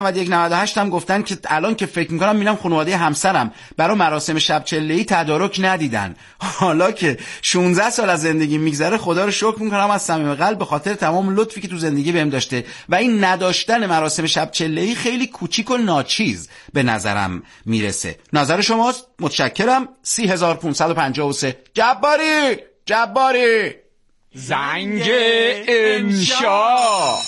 9198 هم گفتن که الان که فکر میکنم میرم خانواده همسرم برای مراسم شب چله‌ای تدارک ندیدن. حالا که 16 سال از زندگی میگذره خدا رو شکر میکنم از صمیم قلب به خاطر تمام لطفی که تو زندگی بهم داشته و این نداشتن مراسم شب چله‌ای خیلی کوچیک و ناچیز به نظرم میرسه. نظر شماست؟ متشکرم. 3553. جباری زنگ انشا.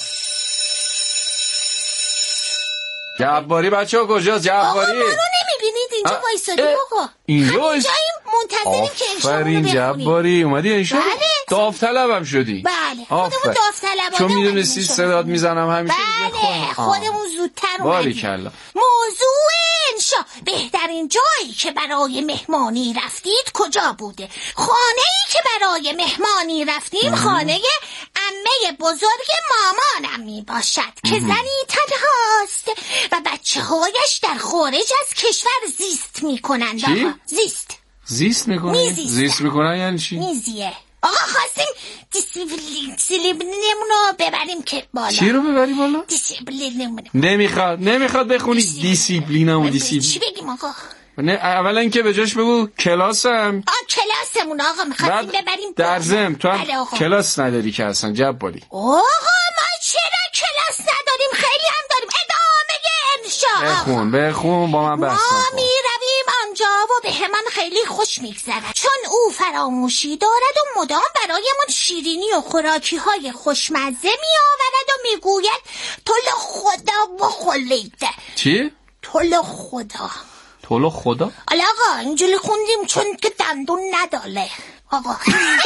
جباری بچه‌ها کجاست؟ جباری آقا منو نمیبینید اینجا وایسادیم آقا. اینجا منتظریم که آفرین جباری اومدی انشا. بله. داوطلبم شدی. بله خودمون داوطلبانه چون میدونستی صدات میزنم همیشه. بله خودمون زودتر اومدیم. باریکلا. موضوع انشا بهترین جایی که برای مهمانی رفتید کجا بوده؟ خانه‌ای که برای مهمانی رفتیم خانه عمه بزرگ مامانم میباشد که زنی تنهاست و بچه‌هایش در خارج از کشور زیست میکنند. چی؟ زیست میکنن؟ زیست میکنن یعنی چی؟ میزیه. آقا خواستیم دیسیپلینمونو ببریم که بالا. چی رو ببری بالا؟ دیسیپلینمونو. نمیخواد بخونی دیسیپلینمو. چی بگیم آقا؟ نه اولا اینکه به جاش بگو کلاسم. کلاسمون آقا میخواستیم ببریم در ضمن تو هم کلاس نداری که اصلا جباری. آقا ما چرا کلاس نداریم؟ خیلی هم داریم. ادامه انشا. بخون با من بحث ما میرویم آنجا و به همان خیلی خوش میگذرد چون او فراموشی دارد و مدام برایمان شیرینی و خوراکی های خوشمزه میآورد و میگوید تو له خدا بخولیده. چی؟ تو له خدا. حالا آقا اینجوری خوندیم چون که دندون نداره آقا.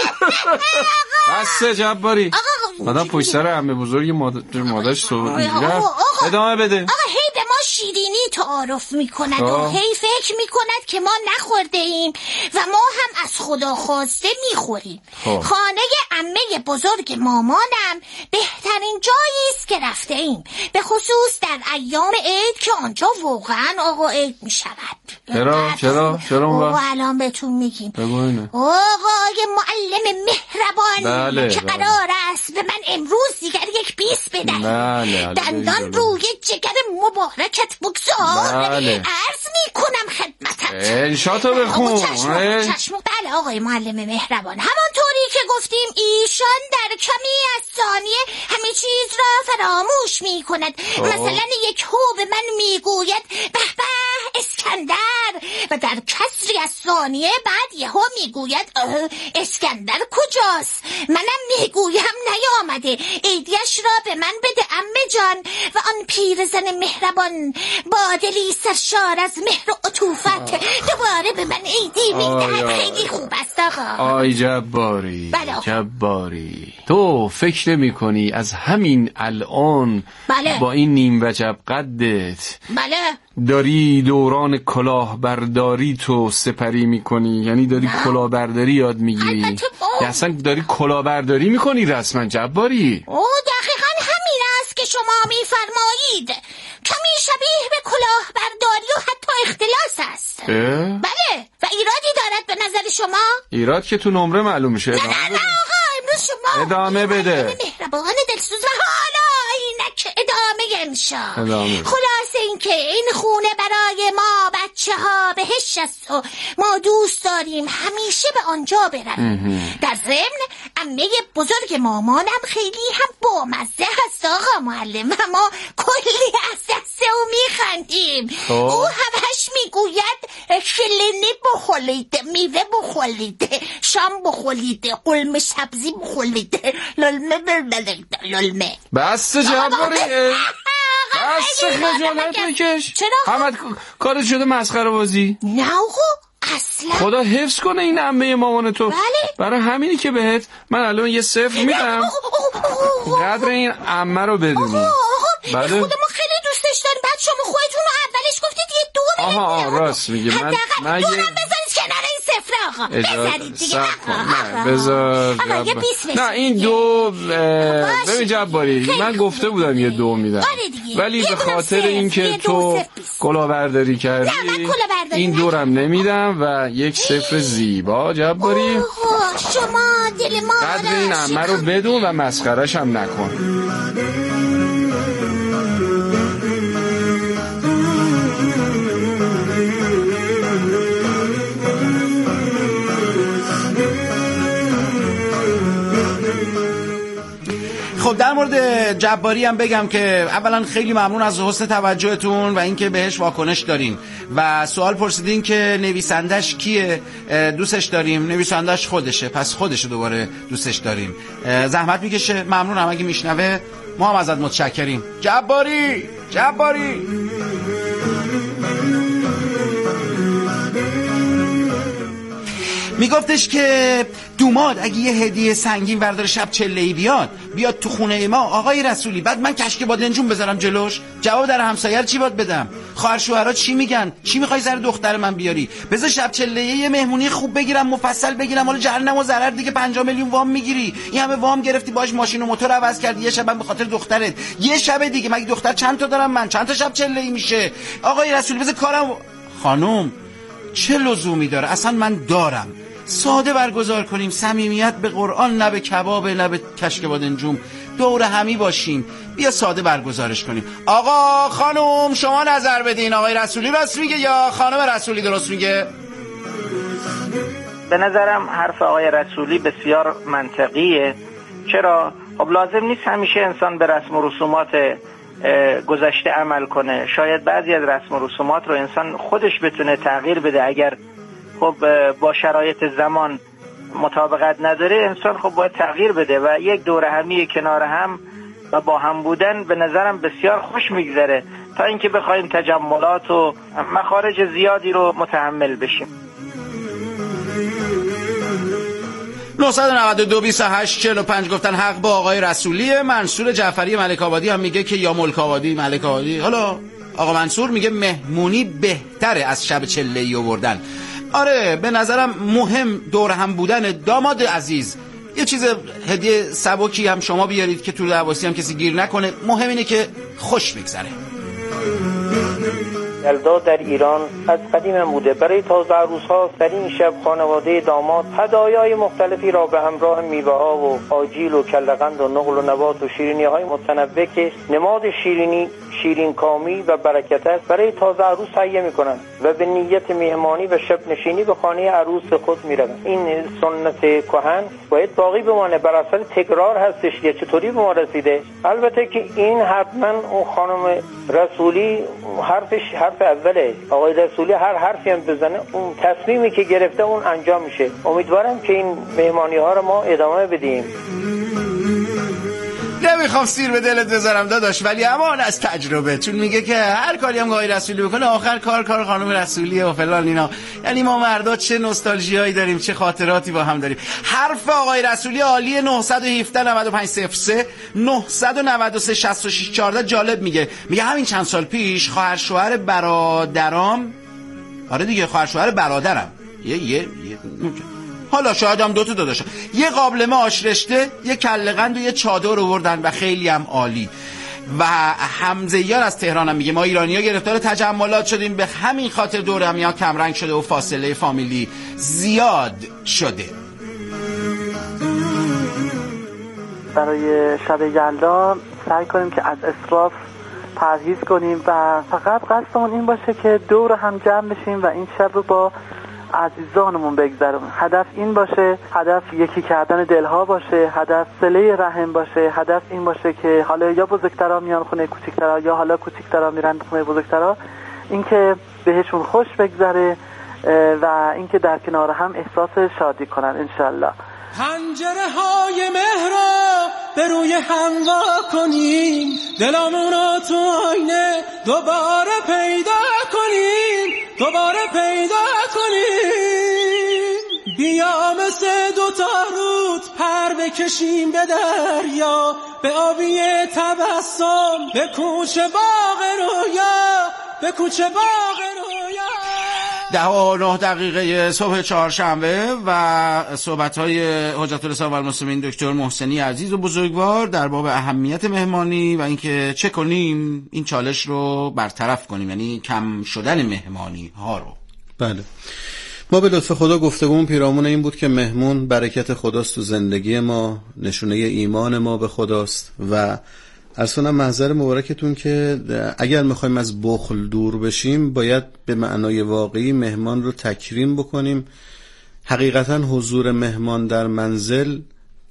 بسه جباری آدم پشت سر عمه بزرگ مادرش ادامه بده. آقا هی به ما شیرینی تعارف میکند و هی فکر میکند که ما نخورده ایم و ما هم از خدا خواسته میخوریم. خانه عمه بزرگ مامانم بهترین جایی است که رفته ایم، به خصوص در ایام عید که آنجا واقعا آقا عید میشود. چرا آقا الان بهتون میگیم. آقای معلم مهربان که قرار است به من امروز دیگر یک بیس بدهید، دندان روی جگر مبارکت بگذار. عرض میکنم خدمتت. انشاتو بخون. چشم. بله آقای معلم مهربان، همانطوری که گفتیم ایشان در کمی از ثانیه همه چیز را فراموش میکند. مثلا یک هو به من میگوید به به اسکندر و در کسری از ثانیه بعد یهو میگوید اسکندر کجاست؟ منم میگویم نیامده، عیدیش را به من بده عمه جان. و آن پیرزن مهربان با دلی سرشار از مهر و عطوفت دوباره به من عیدی میدهد. خیلی خوب است آقا. آی جباری. جباری تو فکر نمی‌کنی از همین الان با این نیم وجب قدت داری دوران کلاهبرداری تو سپری میکنی؟ یعنی داری کلاهبرداری یاد میگیری؟ اصلا داری کلاهبرداری میکنی رسما جباری؟ دقیقا همین است که شما میفرمایید. کمی شبیه به کلاهبرداری و حتی اختلاس است. بله. و ایرادی دارد به نظر شما؟ ایراد که تو نمره معلوم میشه. نه آقا امروز شما ادامه بده. مهربان دلسوز و حالا اینک ادامه انشا. خلاصه این که این خونه برای ما بچه ها بهش است و ما دوست داریم همیشه به آنجا برویم. در ضمن عمه بزرگ مامانم خیلی هم بامزه هست آقا معلم و ما کلی از دست او میخندیم. او همش میگوید شلنی بخولیده، میوه بخولیده، شام بخولیده، قلم سبزی بخولیده، للمه. بس جباری بس خجالت میکش. همت کارت شده مسخره بازی. نه آقا اصلا. خدا حفظ کنه این عمه مامان تو. برای همینی که بهت من الان یه 0 میدم قدر این عمه رو بدونی. بله خود ما خیلی دوستش داریم. بعد شما خودتون رو اولش گفتید یه 2 بدید. آها راست میگه. من یه 2 هم بذارید کنار این 0 آقا. بذارید دیگه. نه بذار. نه این 2 ببین جباری من گفته بودم یه 2 میدم ولی به خاطر اینکه تو کلاهبرداری کردی این 2 هم نمیدم و یک 0 زیبا جباری. شما دل ما قدر این عمه رو بدون و مسخرش هم نکن. به جباری هم بگم که اولا خیلی ممنون از حسن توجهتون و اینکه بهش واکنش دارین و سوال پرسیدین که نویسندش کیه. دوستش داریم، نویسندش خودشه، پس خودشو دوباره دوستش داریم. زحمت میکشه، ممنونم اگه میشنوه، ما هم ازت متشکریم. جباری میگفتش که دوماد اگه یه هدیه سنگین بردار شب چله‌ای بیاد تو خونه ما آقای رسولی، بعد من کشک بادنجون بذارم جلوش، جواب در همسایه چی باید بدم؟ خواهر شوهرها چی میگن؟ چی میخوای سر دختر من بیاری؟ بذار شب چله‌ای یه مهمونی خوب بگیرم، مفصل بگیرم، حالا جهنم و ضرر دیگه 5 میلیون وام میگیری، این همه وام گرفتی باش ماشین و موتور عوض کردی، یه شبم به خاطر دخترت، یه شب دیگه مگه دختر چند تا دارم من؟ چند تا شب چله‌ای میشه؟ آقای رسولی بذار کارم. خانم چه لزومی داره؟ اصلا من دارم. ساده برگزار کنیم، صمیمیت به قرآن، نه به کباب، نه به کشک بادنجون، دور همی باشیم، بیا ساده برگزارش کنیم. آقا خانم شما نظر بدین، آقای رسولی راست میگه یا خانم رسولی درست میگه؟ به نظرم حرف آقای رسولی بسیار منطقیه. چرا؟ خب لازم نیست همیشه انسان به رسم و رسومات گذشته عمل کنه. شاید بعضی از رسم و رسومات رو انسان خودش بتونه تغییر بده. اگر خب با شرایط زمان مطابقت نداره، انسان خب باید تغییر بده و یک دوره همی کنار هم و با هم بودن به نظرم بسیار خوش میگذره تا اینکه بخوایم تجملات و مخارج زیادی رو متحمل بشیم. 992 28 45 گفتن حق با آقای رسولیه. منصور جعفری ملک آبادی هم میگه که یا ملک آبادی ملک آبادی. حالا آقا منصور میگه مهمونی بهتره از شب چله‌ای آوردن. آره به نظرم مهم دور هم بودن. داماد عزیز یه چیز هدیه سبکی هم شما بیارید که تو دعواسی هم کسی گیر نکنه. مهم اینه که خوش بگذره. یلدا در ایران از قدیم بوده. برای تازه عروس‌ها در این شب خانواده داماد هدایای مختلفی را به همراه میوه‌ها و آجیل و کله‌قند و نقل و نبات و شیرینی‌های متنوع که نماد شیرین کامی و برکت است برای تازه عروس تهیه می‌کنند و به نیت مهمانی و شب نشینی به خانه عروس خود می‌روند. این سنت کهن باید باقی بمانه، بر اثر تکرار هستش که چطوری به ما رسیده. البته که این حتما اون خانم رسولی حرف اوله. آقای رسولی هر حرفی هم بزنه اون تصمیمی که گرفته اون انجام میشه. امیدوارم که این مهمانی‌ها رو ما ادامه بدیم. نمیخوام سیر به دلت بذارم داداش، ولی امان از تجربه، چون میگه که هر کاری هم آقای رسولی بکنه آخر کار خانم رسولیه و فلان اینا. یعنی ما مردا چه نوستالژیایی داریم، چه خاطراتی با هم داریم. حرف آقای رسولی عالیه. 917 95 03 993 66 14 جالب میگه همین چند سال پیش خواهر شوهر برادرام، آره دیگه خواهر شوهر برادرم یه حالا شاید هم 2 تا داداشم، یه قابلمه آش رشته، یه کله‌قند و یه چادر آوردن و خیلی هم عالی. و حمزه‌یار از تهران هم میگه ما ایرانی‌ها گرفتار تجملات شدیم، به همین خاطر دور همی‌ها کم رنگ شده و فاصله فامیلی زیاد شده. برای شب یلدا سعی کنیم که از اسراف پرهیز کنیم و فقط قصدمون این باشه که دور هم جمع بشیم و این شب رو با عزیزانمون بگذرونیم. هدف این باشه، هدف یکی کردن دلها باشه، هدف صله رحم باشه، هدف این باشه که حالا یا بزرگترا میان خونه کوچیکترا یا حالا کوچیکترا میرن خونه بزرگترا، این که بهشون خوش بگذره و این که در کنار هم احساس شادی کنن انشالله. پنجره های مهر را به روی هم وا کنیم، دلمون رو تو آینه دوباره پیدا کنیم. بیا مثل 2 رود پر بکشیم به دریا، به آبی تبسم، به کوچه باغ رویا. 10:09 صبح چهارشنبه و صحبت‌های حجت الاسلام و المسلمین دکتر محسنی عزیز و بزرگوار در باب اهمیت مهمانی و اینکه چه کنیم این چالش رو برطرف کنیم، یعنی کم شدن مهمانی ها رو. بله، ما به لطف خدا گفتگومون پیرامون این بود که مهمون برکت خداست تو زندگی ما، نشونه ایمان ما به خداست و اصلا محضر مبارکتون که اگر میخوایم از بخل دور بشیم باید به معنای واقعی مهمان رو تکریم بکنیم. حقیقتا حضور مهمان در منزل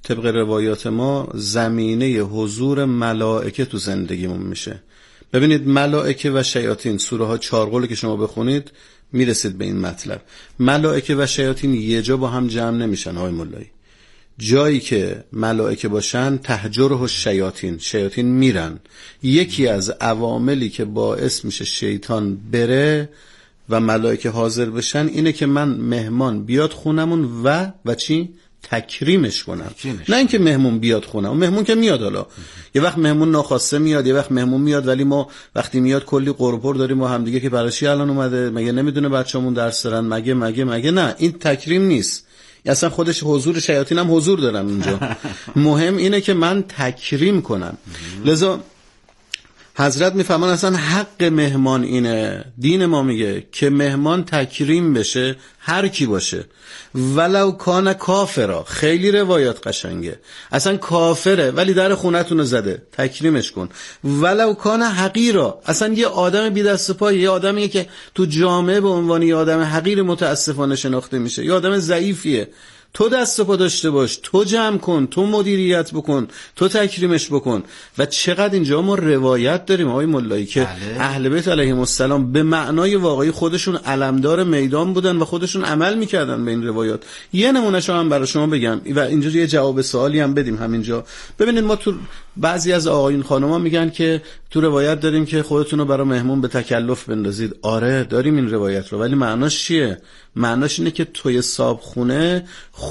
طبق روایات ما زمینه حضور ملائکه تو زندگیمون میشه. ببینید ملائکه و شیاطین، سوره ها 4 قوله که شما بخونید میرسید به این مطلب. ملائکه و شیاطین یه جا با هم جمع نمیشن آقای مولایی. جایی که ملائکه باشن تهجره الشیاطین، شیاطین میرن. یکی از عواملی که باعث میشه شیطان بره و ملائکه حاضر بشن اینه که من مهمان بیاد خونمون و چی؟ تکریمش کنم. نه اینکه مهمون بیاد خونه، مهمون که میاد، حالا یه وقت مهمون ناخواسته میاد، یه وقت مهمون میاد ولی ما وقتی میاد کلی قرپر داریم ما هم دیگه که برای چی الان اومده، مگه نمیدونه بچه‌مون درس دارن، مگه نه، این تکریم نیست. اصلا خودش حضور شیاطین هم حضور دارن اونجا. مهم اینه که من تکریم کنم. لذا حضرت میفهمن اصلا حق مهمان اینه. دین ما میگه که مهمان تکریم بشه، هر کی باشه، ولو کان کافرا. خیلی روایات قشنگه، اصلا کافره ولی در خونتون زده، تکریمش کن. ولو کان حقیرا، اصلا یه آدم بی دست و پای، یه آدمیه که تو جامعه به عنوان یه آدم حقیر متاسفانه شناخته میشه، یه آدم ضعیفیه، تو دست و پا داشته باش، تو جمع کن، تو مدیریت بکن، تو تکریمش بکن. و چقدر اینجا ما روایت داریم آقای مولایی که اهل بیت علیهم السلام به معنای واقعی خودشون علمدار میدان بودن و خودشون عمل میکردن به این روایات. یه نمونهشو هم برای شما بگم و اینجا یه جواب سوالی هم بدیم همینجا. ببینید ما تو بعضی از آقایون خانوما میگن که تو روایت داریم که خودتون رو برای مهمون به تکلف بندازید. آره داریم این روایت رو، ولی معناش چیه؟ معناش اینه که توی صابخونه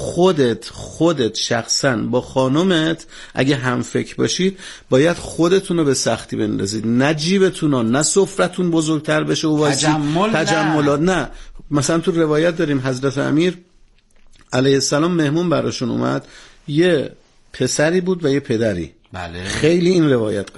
خودت شخصا با خانومت اگه هم فکر باشید باید خودتون رو به سختی بندازید، نه جیبتون رو، نه سفرتون بزرگتر بشه و تجملات نه. مثلا تو روایت داریم حضرت امیر علیه السلام مهمون براشون اومد، یه پسری بود و یه پدری. بله. خیلی این روایت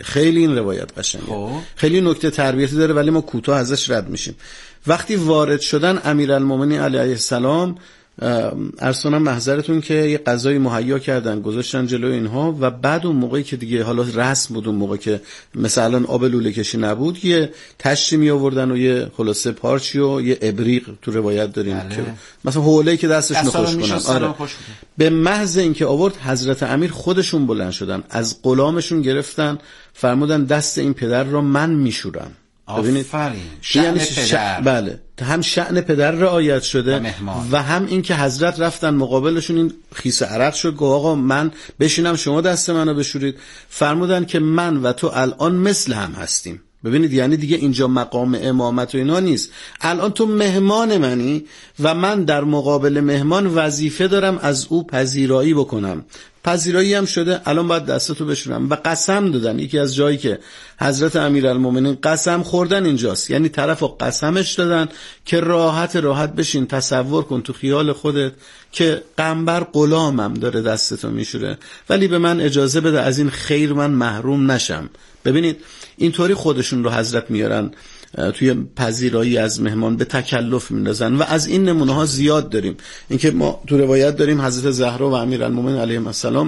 قشنگه، خیلی نکته تربیتی داره ولی ما کوتاه ازش رد میشیم. وقتی وارد شدن امیرالمومنین علیه السلام ارسلان محضرتون که یه غذای مهیا کردن گذاشتن جلوی اینها و بعد اون موقعی که دیگه حالا رسم بود، اون موقع که مثلا آب لوله کشی نبود، یه تشتی می آوردن و یه خلاصه پارچی و یه ابریق تو روایت داریم که مثلا حوله‌ای که دستشون خوش کنن. آره. به محض اینکه آورد حضرت امیر خودشون بلند شدن، از غلامشون گرفتن، فرمودن دست این پدر را من میشورم. ببینید شأن پدر. بله، هم شأن پدر رعایت شده و هم این که حضرت رفتن مقابلشون، این خیس عرق شد، گفت آقا من بشینم شما دست منو بشورید. فرمودن که من و تو الان مثل هم هستیم. ببینید یعنی دیگه اینجا مقام امامت و اینا نیست، الان تو مهمان منی و من در مقابل مهمان وظیفه دارم از او پذیرایی بکنم. پذیرایی هم شده، الان باید دستتو بشورم. و قسم دادن. یکی از جایی که حضرت امیرالمومنین قسم خوردن اینجاست، یعنی طرفو قسمش دادن که راحت بشین، تصور کن تو خیال خودت که قنبر غلامم داره دستتو میشوره ولی به من اجازه بده از این خیر من محروم نشم. ببینید اینطوری خودشون رو حضرت میارن توی پذیرایی از مهمان، به تکلف میندازن و از این نمونه ها زیاد داریم. اینکه ما تو روایت داریم حضرت زهرا و امیرالمومنین علیهم السلام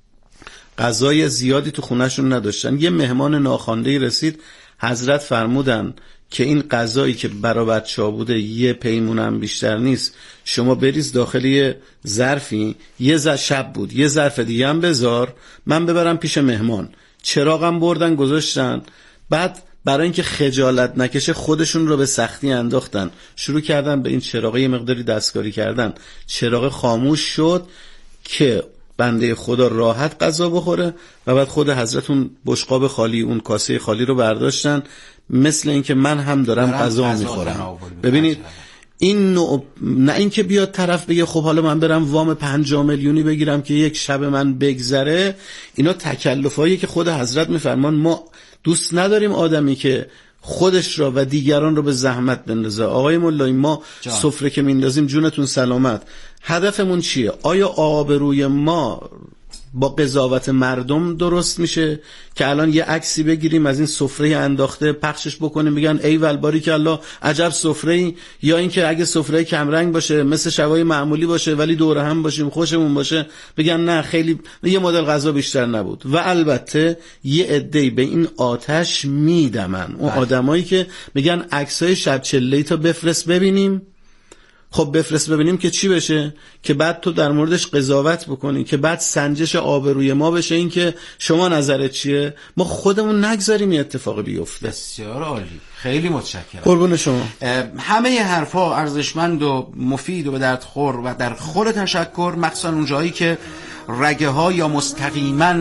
غذای زیادی تو خونهشون نداشتن. یه مهمان ناخوانده رسید، حضرت فرمودن که این غذایی که برای بچه‌ها بوده یه پیمونم بیشتر نیست، شما بریز داخل یه ظرفی، یه شب بود، یه ظرف دیگه هم بذار من ببرم پیش مهمان. چراغم بردن گذاشتن، بعد برای اینکه خجالت نکشه خودشون رو به سختی انداختن، شروع کردن به این چراغ یه مقداری دستکاری کردن. چراغ خاموش شد که بنده خدا راحت غذا بخوره و بعد خود حضرت اون بشقاب خالی، اون کاسه خالی رو برداشتن، مثل اینکه من هم دارم غذا میخورم. ببینید این نوع، نه اینکه بیاد طرف بگه خب حالا من برم وام 5 میلیونی بگیرم که یک شب من بگذره. اینا تکلفایی که خود حضرت میفرمان. ما دوست نداریم آدمی که خودش را و دیگران را به زحمت بندازه. آقای مولایی ما سفره که میندازیم جونتون سلامت، هدفمون چیه؟ آیا آبروی ما با قضاوت مردم درست میشه که الان یه عکسی بگیریم از این سفره انداخته پخشش بکنیم بگن ای ول باریکالله عجب سفره‌ای، یا اینکه اگه سفره کم رنگ باشه مثل شبای معمولی باشه ولی دور هم باشیم خوشمون باشه بگن نه خیلی یه مدل غذا بیشتر نبود. و البته یه عده‌ای به این آتش میدمن، اون آدمایی که میگن عکسای شب چله‌ای تا بفرست ببینیم. خب بفرست ببینیم که چی بشه، که بعد تو در موردش قضاوت بکنی، که بعد سنجش آبروی ما بشه این که شما نظرت چیه، ما خودمون نگذاریم این اتفاق بیفته. بسیار عالی، خیلی متشکرم. قربون شما. همه حرفا ارزشمند و مفید و به درد خور و در خور تشکر، مخصوصا اون جایی که رگه ها یا مستقیما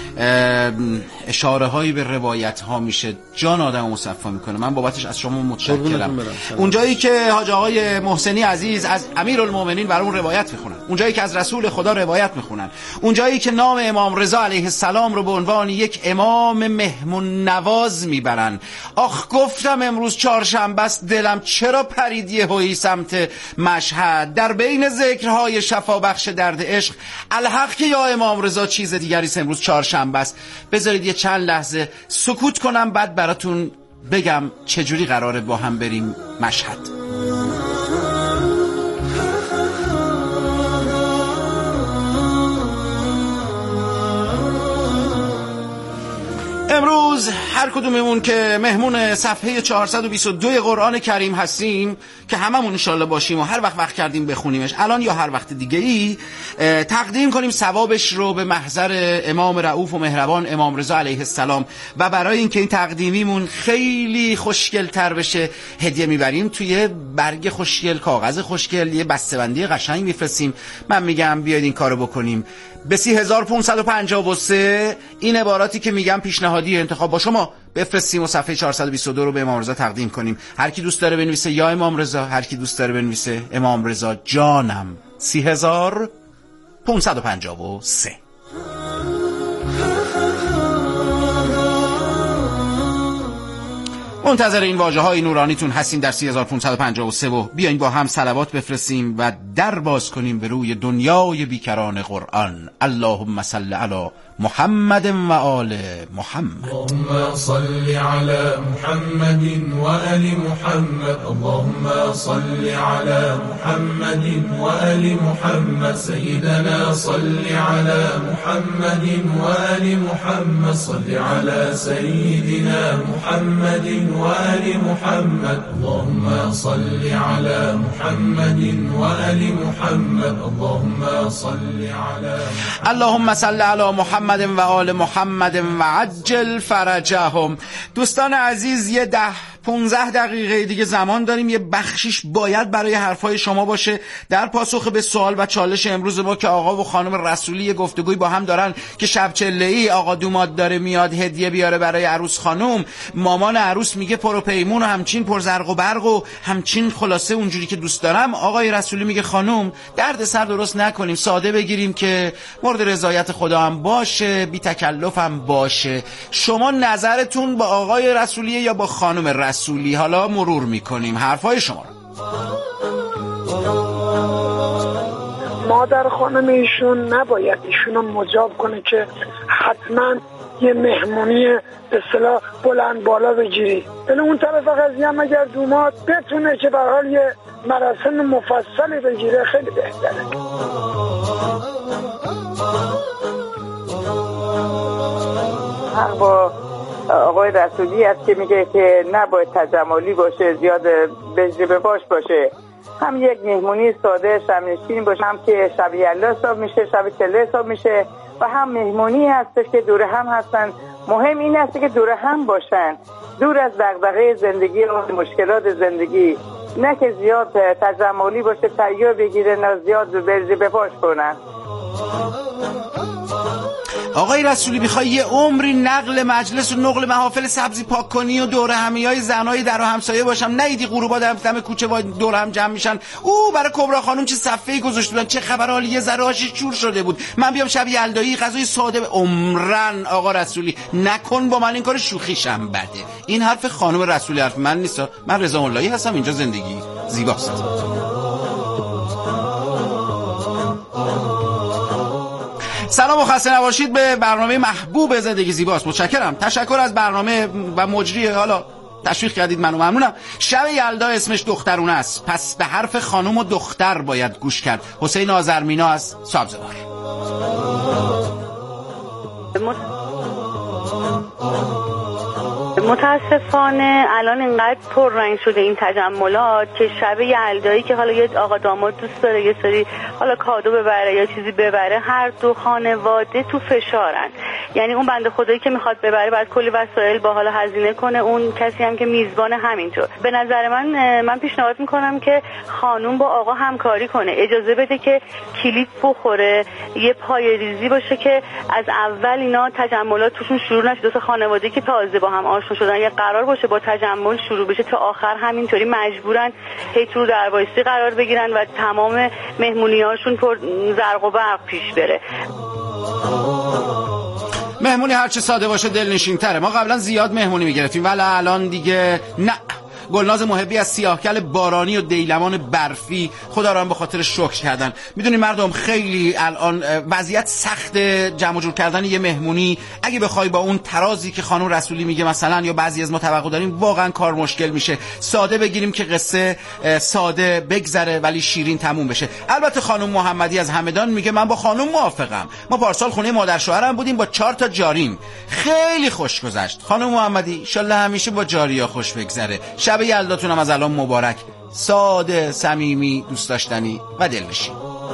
اشاره هایی به روایت ها میشه، جان آدم مصفا میکنه. من بابتش از شما متشکرم. اون جایی که حاج آقای محسنی عزیز از امیرالمومنین برامون روایت میخونن، اون جایی که از رسول خدا روایت میخونن، اون جایی که نام امام رضا علیه السلام رو به عنوان یک امام مهمون نواز میبرن. آخ گفتم امروز چهارشنبه است، دلم چرا پرید یهویی سمت مشهد، در بین ذکرهای شفا بخش درد عشق. الحق که یا امام رضا چیز دیگری است، امروز چهارشنبه است. بذارید یه چند لحظه سکوت کنم، بعد براتون بگم چجوری قراره با هم بریم مشهد. امروز هر کدوممون که مهمون صفحه 422 قرآن کریم هستیم، که هممون انشالله باشیم و هر وقت کردیم بخونیمش، الان یا هر وقت دیگه ای، تقدیم کنیم ثوابش رو به محضر امام رؤوف و مهربان امام رضا علیه السلام. و برای اینکه این تقدیمیمون خیلی خوشگل تر بشه، هدیه میبریم توی برگ خوشگل، کاغذ خوشگل، یه بسته‌بندی قشنگ میفرستیم. من میگم بیاید این کارو بکنیم. به 3553 این عباراتی که میگم پیشنهادی انتخاب با شما بفرستیم و صفحه 422 رو به امام رضا تقدیم کنیم. هر کی دوست داره بنویسه یا امام رضا، هر کی دوست داره بنویسه امام رضا جانم. 3553. منتظر این واژه‌های نورانیتون هستیم در 3553 و بیاین با هم صلوات بفرستیم و در باز کنیم به روی دنیای بیکران قرآن. اللهم صل علی محمد و آل محمد. اللهم صل علی محمد و آل محمد. اللهم صل علی محمد و آل محمد. سیدنا صل علی محمد و آل محمد. صل علی سیدنا محمد و آل محمد. اللهم صل علی محمد و آل محمد. اللهم صل علی اللهم صل علی محمد و آل محمد و عجل فرجهم. دوستان عزیز، یه 10-15 دقیقه دیگه زمان داریم. یه بخشیش باید برای حرفای شما باشه در پاسخ به سوال و چالش امروز ما که آقا و خانم رسولی گفتگوی با هم دارن که شب چله‌ای آقا دوماد داره میاد هدیه بیاره برای عروس خانم. مامان عروس میگه پر و پیمون و همچین پر زرق و برق و همچین خلاصه اونجوری که دوست دارم. آقای رسولی میگه خانم درد سر درست نکنیم، ساده بگیریم که مورد رضایت خدا هم باشه، بی تکلف هم باشه. شما نظرتون با آقای رسولیه یا با خانم رسولی؟ حالا مرور میکنیم حرفای شما رو. مادر خانم ایشون نباید ایشونو مجاب کنه که حتما یه مهمونی به اصطلاح بلند بالا بگیری. ولی اون طرف قضیه هم اگر دوماد بتونه که به حال یه مراسم مفصلی بگیره خیلی بهتره. حق با آقای رسولی است که میگه که نباید تجملی باشه، زیاد بجربه باشه. هم یک مهمونی ساده شبنشین باشه، هم که شب یلدا حساب میشه، شب چله حساب میشه، و هم مهمونی هستش که دور هم هستن. مهم این است که دور هم باشن، دور از دغدغه زندگی و مشکلات زندگی، نه که زیاد تجملی باشه، تهیه بگیره، نه زیاد بجربه کنن. آقای رسولی میخوای یه عمری نقل مجلس و نقل محافل سبزی پاک کنی و دور همیای زنای در و همسایه باشم؟ نیدی غروبا در دم کوچه دور هم جمع میشن؟ برای کبرا خانم چه صفحه‌ای گذاشته بودن، چه خبر، حالی یه ذره آشش چور شده بود. من بیام شب یلدایی غذای ساده عمرن. آقا رسولی نکن با من این کار، شوخیشم بده. این حرف خانم رسولی، حرف من نیست. من رضا مولایی هستم، اینجا زندگی زیباست. سلام و خسته نباشید به برنامه محبوب زندگی زیباست. متشکرم، تشکر از برنامه و مجری. حالا تشویق کردید منو، ممنونم. شب یلدا اسمش دخترونه است، پس به حرف خانم و دختر باید گوش کرد. حسین آذرمینا از سبزوار. متاسفانه الان اینقدر پررنگ شده این تجملات که شب یلدایی که حالا یه آقا داماد دوست داره یه سری حالا کادو ببره یا چیزی ببره، هر دو خانواده تو فشارن. یعنی اون بنده خدایی که میخواد ببره بعد کلی وسایل با حالا هزینه کنه، اون کسی هم که میزبان همینطور. به نظر من پیشنهاد میکنم که خانوم با آقا همکاری کنه، اجازه بده که کلید بخوره، یه پایه‌ریزی باشه که از اول اینا تجملات توشون شروع نشه. دو خانواده که تازه با هم آشنا شدن یه قرار باشه با تجمل شروع بشه تا آخر همینطوری مجبورن هی تو در وایسی قرار بگیرن و تمام مهمونیاشون پر زرق و برق پیش بره. مهمونی هرچه ساده باشه دلنشین تره. ما قبلا زیاد مهمونی میگرفتیم ولی الان دیگه نه. گلناز محبی از سیاهکل بارانی و دیلمان برفی خدا را هم به خاطر شکر کردن. میدونی مردم خیلی الان وضعیت سخت جمع جور کردن یه مهمونی. اگه بخوای با اون ترازی که خانم رسولی میگه مثلا یا بعضی از ما توقع داریم واقعا کار مشکل میشه. ساده بگیریم که قصه ساده بگذره ولی شیرین تموم بشه. البته خانم محمدی از همدان میگه من با خانم موافقم. ما پارسال خونه مادر شوهرم بودیم با 4 تا جاریم، خیلی خوش گذشت. خانم محمدی ان شاءالله همیشه با جاریا خوش بگذره. شب یلداتون هم از الان مبارک. ساده، صمیمی، دوست داشتنی و دلنشین.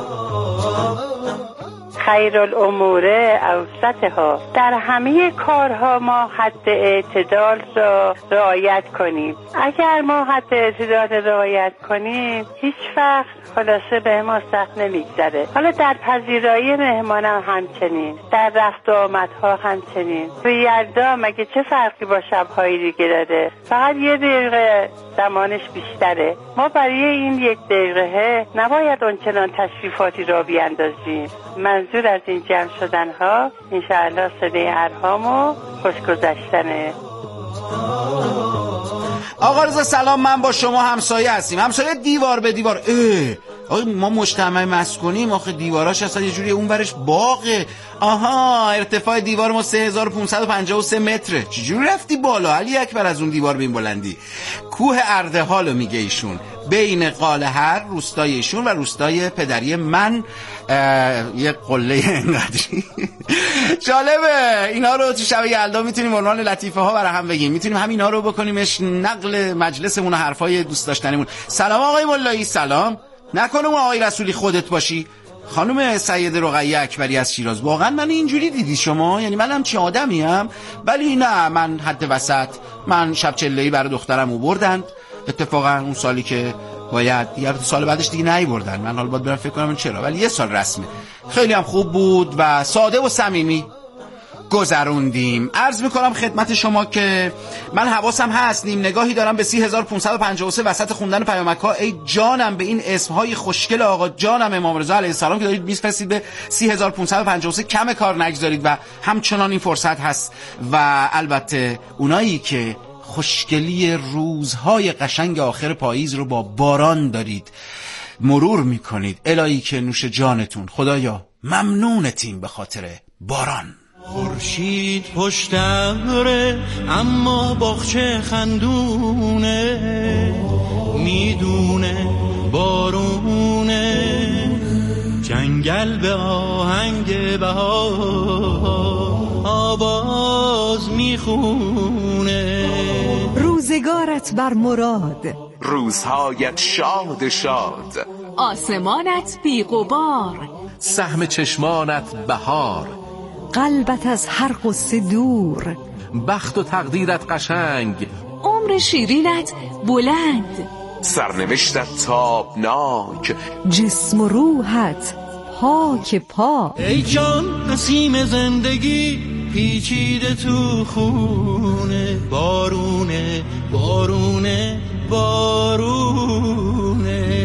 خیرالامور اوسطها. در همه کارها ما حد اعتدال را رعایت کنیم. اگر ما حد اعتدال رعایت کنیم هیچ وقت خلاصه به ما سخت نمیگذره. حالا در پذیرایی مهمانم همچنین، در رفت و آمدها همچنین. تو یلدا مگه چه فرقی با شب‌های دیگه داره؟ فقط 1 دقیقه زمانش بیشتره. ما برای این 1 دقیقه نباید آنچنان تشریفاتی را بیاندازیم. منظور از این جمع شدنها انشاءالله صدای ارهام و خوشگذشتنه. آقا رضا سلام، من با شما همسایه هستیم، همسایه دیوار به دیوار. آقا ما مجتمع مسکونیم، آخه دیواراش اصلا یه جوری اون برش باغه. آها، ارتفاع دیوار ما 3553 متره. چجوری رفتی بالا علی اکبر از اون دیوار به این بلندی؟ کوه اردهالو میگه ایشون، بین قالهر روستای ایشون و روستای پدری من. یه قله اینقدری جالبه. اینا رو تو شب یلدا میتونیم عنوان لطیفه ها برای هم بگیم، میتونیم همینا رو بکنیمش نقل مجلسمون و حرفای دوست داشتنیمون. سلام آقای مولایی. سلام. نکنه اون آقای رسولی خودت باشی؟ خانم سید رقیه اکبری از شیراز. واقعا من اینجوری دیدی شما؟ یعنی منم چی آدمیم؟ ولی نه، من حد وسط. من شب چله‌ای برای دخترم آوردند اتفاقا اون سالی که باید، یا سال بعدش دیگه نمیبردن. من حالا باید برم فکر کنم چرا، ولی 1 سال رسمه. خیلی هم خوب بود و ساده و صمیمی گذروندیم. عرض میکنم خدمت شما که من حواسم هست، نیم نگاهی دارم به 30553 وسط خوندن پیامک‌ها. ای جانم به این اسمهای خوشگل آقا جانم امام رضا علیه السلام که دارید میفرستید به 30553. کم کار نگذارید و همچنان این فرصت هست. و البته اونایی که خوشگلی روزهای قشنگ آخر پاییز رو با باران دارید مرور میکنید، الهی که نوش جانتون. خدایا ممنونتیم به خاطر باران. خورشید پشتم داره اما باغچه خندونه، میدونه بارونه، جنگل به آهنگ بهار آواز میخونه. روزگارت بر مراد، روزهایت شاد شاد، آسمانت بی غبار، سهم چشمانت بهار، قلبت از هر غصه دور، بخت و تقدیرت قشنگ، عمر شیرینت بلند، سرنوشتت تابناک، جسم و روحت پاک پاک. ای جان نسیم زندگی پیچیده تو خونه، بارونه بارونه بارونه.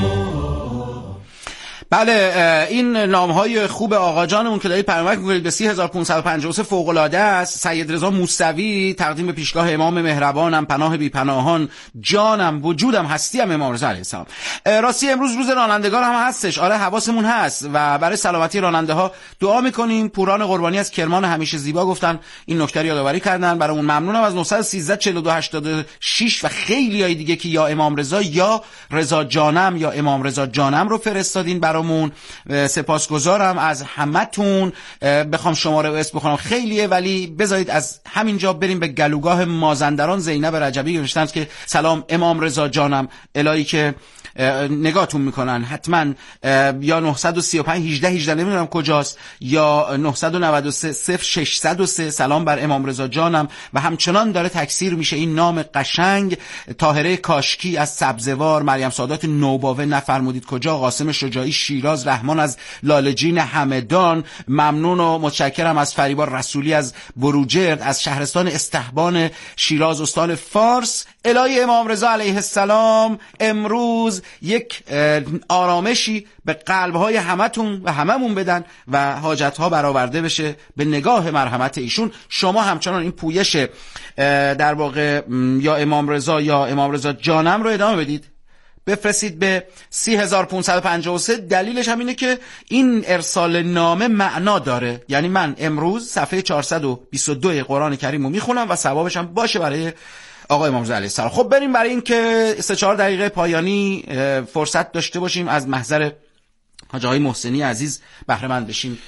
بله، این نامهای خوب آقا جانمون که دارید پرمک میکنید به 30553 فوق‌العاده است. سید رضا موسوی تقدیم به پیشگاه امام مهربانم، پناه بی پناهان، جانم وجودم هستیم امام رضا علیه السلام. راستی امروز روز رانندگان هم هستش. آره حواسمون هست و برای سلامتی راننده ها دعا میکنیم. پوران قربانی از کرمان همیشه زیبا گفتن، این نکته رو یادآوری کردن برامون. ممنونم از 913 42 86 و خیلی های دیگه که یا امام رضا یا رضا جانم یا امام رضا جانم رو فرستادین برامون. برامون. سپاسگزارم از همتون. بخوام شماره و اسم بخونم خیلیه، ولی بذارید از همینجا بریم به گلوگاه مازندران. زینب رجبی نوشتن که سلام امام رضا جانم، الهی که نگاهتون میکنن حتما، یا 935 18 18 نمیدونم کجاست، یا 993 0603 سلام بر امام رضا جانم. و همچنان داره تکثیر میشه این نام قشنگ. طاهره کاشکی از سبزوار، مریم سادات نوباوه نفرمودید کجا، قاسم شجاعی شیراز، رحمان از لالجین همدان، ممنون و متشکرم از فریبا رسولی از بروجرد، از شهرستان استحبان شیراز استان فارس. الهی امام رضا علیه السلام امروز یک آرامشی به قلب‌های همتون و هممون بدن و حاجت‌ها برآورده بشه به نگاه مرحمت ایشون. شما همچنان این پویش در واقع یا امام رضا یا امام رضا جانم رو ادامه بدید، بفرستید به 30553. دلیلش هم اینه که این ارسال نامه معنا داره، یعنی من امروز صفحه 422 قرآن کریم رو میخونم و ثوابش هم باشه برای آقا امام رضا علیه السلام. خب بریم برای این که 3-4 دقیقه پایانی فرصت داشته باشیم از محضر حاجی های محسنی عزیز بهره مند بشیم.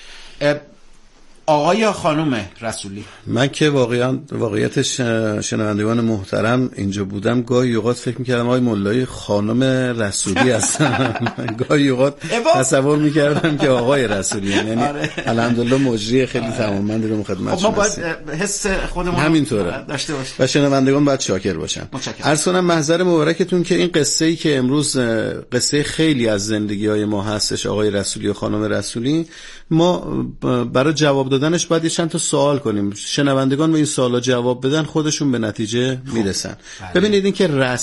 آقای یا خانم رسولی؟ من که واقعیت شنوندگان محترم اینجا بودم گاهی اوقات فکر میکردم آقای مولایی خانم رسولی هستم. گاهی اوقات تصور میکردم که آقای رسولی، یعنی الحمدلله مجری خیلی تمام‌مند رو خدمت شما. ما باید حس خودمون همینطوره داشته باشیم و شنوندگان باید شاکر باشن. عرض کنم محضر مبارکتون که این قصه‌ای که امروز قصه خیلی از زندگی‌های ما هستش، آقای رسولی و خانم رسولی، ما برای جواب دادنش باید چند تا سوال کنیم. شنوندگان به این سوالا جواب بدن خودشون به نتیجه میرسن. ببینید این که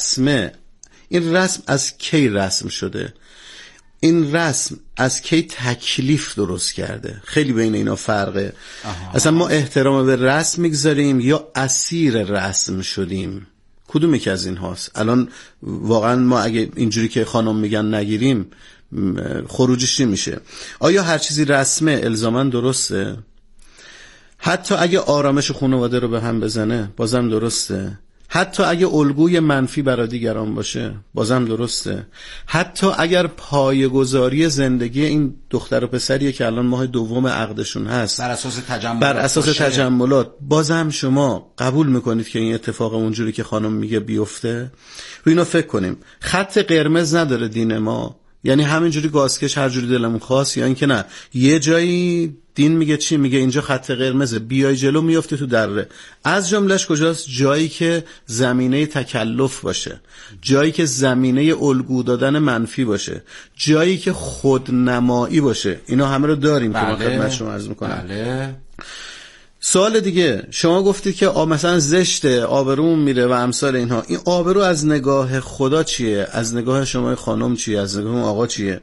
این رسم از کی رسم شده، این رسم از کی تکلیف درست کرده، خیلی بین اینا فرقه. اصلا ما احترام به رسم میگذاریم یا اسیر رسم شدیم؟ کدوم یکی از این هاست؟ الان واقعا ما اگه اینجوری که خانم میگن نگیریم خروجش نمیشه. آیا هر چیزی رسمه الزاما درسته؟ حتی اگه آرامش خانواده رو به هم بزنه بازم درسته؟ حتی اگه الگوی منفی برای دیگران باشه بازم درسته؟ حتی اگر پایه‌گذاری زندگی این دختر و پسریه که الان ماه دوم عقدشون هست بر اساس تجملات بازم شما قبول میکنید که این اتفاق اونجوری که خانم میگه بیفته؟ رو اینا فکر کنیم. خط قرمز نداره دین ما، یعنی همینجوری گازکش هر جوری دلمون خواست، یا اینکه نه یه جایی دین میگه چی؟ میگه اینجا خط قرمزه، بیای جلو میافته تو دره. از جملهش کجاست؟ جایی که زمینه تکلف باشه، جایی که زمینه الگو دادن منفی باشه، جایی که خودنمایی باشه. اینا همه رو داریم که ما خدمت شما عرض میکنم. سوال دیگه، شما گفتید که مثلا زشته، آبروم میره و امثال اینها. این آبرو از نگاه خدا چیه؟ از نگاه شما خانم چیه؟ از نگاه آقا چیه؟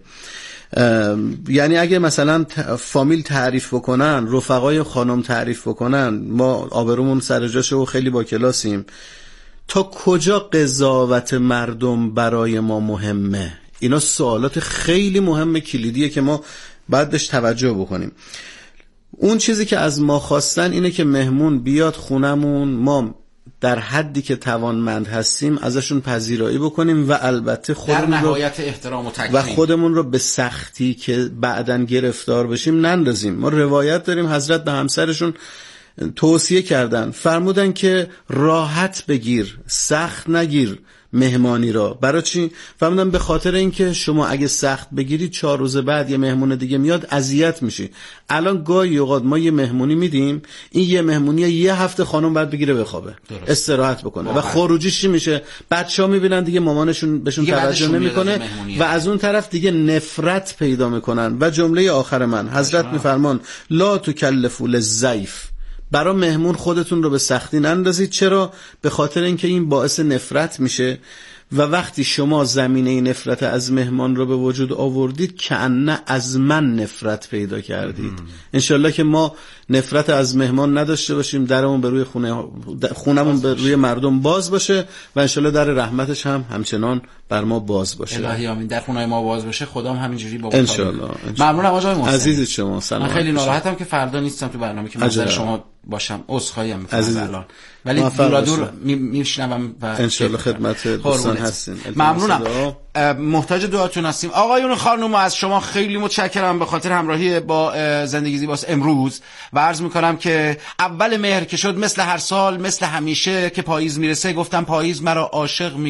یعنی اگه مثلا فامیل تعریف بکنن، رفقای خانم تعریف بکنن، ما آبرومون سر جاشه و خیلی با کلاسیم، تا کجا قضاوت مردم برای ما مهمه؟ اینا سوالات خیلی مهمه، کلیدیه که ما باید بهش توجه بکنیم. اون چیزی که از ما خواستن اینه که مهمون بیاد خونمون، ما در حدی که توانمند هستیم ازشون پذیرایی بکنیم و البته خودمون در نهایت احترام و تکریم، و خودمون رو به سختی که بعداً گرفتار بشیم نندازیم. ما روایت داریم حضرت به همسرشون توصیه کردن، فرمودن که راحت بگیر، سخت نگیر مهمانی را. برای چی؟ فرمودن به خاطر اینکه شما اگه سخت بگیرید 4 روز بعد یه مهمون دیگه میاد اذیت میشی. الان گاهی اوقات ما یه مهمونی میدیم، این یه مهمونی یه هفته خانم بعد بگیره بخوابه، استراحت بکنه و خروجیش چی میشه؟ بچه‌ها میبینن دیگه مامانشون بهشون توجه نمیکنه و از اون طرف دیگه نفرت پیدا میکنن. و جمله آخر من، حضرت میفرمان لا تکلفوا للضیف، برای مهمون خودتون رو به سختی نندازید. چرا؟ به خاطر اینکه این باعث نفرت میشه و وقتی شما زمینه نفرت از مهمان رو به وجود آوردید کأنه از من نفرت پیدا کردید. انشالله که ما نفرت از مهمان نداشته باشیم، درمون به روی خونمون به روی مردم باز باشه و انشالله در رحمتش هم همچنان بر ما باز باشه. الهی آمین. در خونه‌ی ما باز باشه، خدا هم همینجوری با انشالله. ممنونم آقای محسن عزیز شما. سلام. من خیلی ناراحتم که فردا نیستم تو برنامه که منظر شما باشم عذرخواهی میکنم الان، ولی دور میشنوم و انشالله خدمت دوستان هستیم. ممنونم. محتاج دعاتون هستیم آقایون و خانوما. از شما خیلی متشکرم به خاطر همراهی با زندگی زیباست امروز و عرض میکنم که اول مهر که شد مثل هر سال مثل همیشه که پاییز میرسه گفتم پاییز مرا عاشق